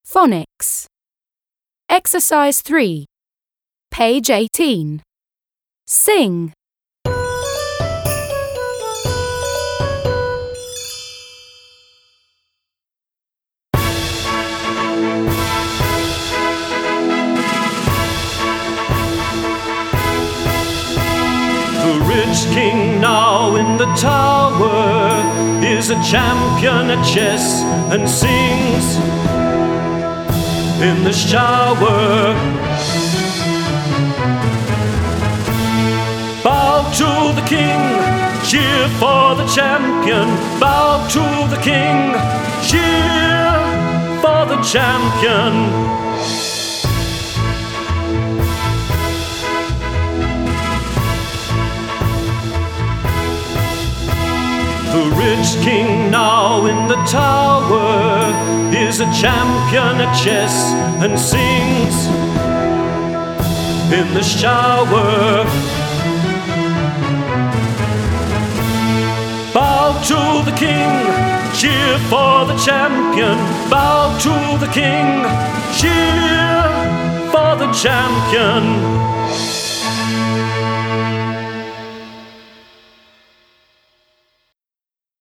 Phonics. Exercise 3. Page 18. Sing. The rich king now in the tower is a champion at chess and sings in the shower. Bow to the king, cheer for the champion. Bow to the king, cheer for the champion. The rich king now in the tower is a champion at chess and sings in the shower. Bow to the king, cheer for the champion. Bow to the king, cheer for the champion.